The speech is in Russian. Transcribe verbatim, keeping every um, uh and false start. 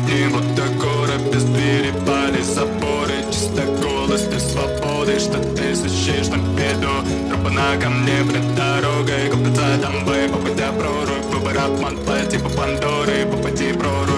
одни, вот так город без двери, пали заборы, чисто голос, ты свободы, что ты защищаешь на беду. Тропа на камне пред дорогой, купится домой, попадя в прорубь, выбор обман, плати по Пандоры, попади в прорубь.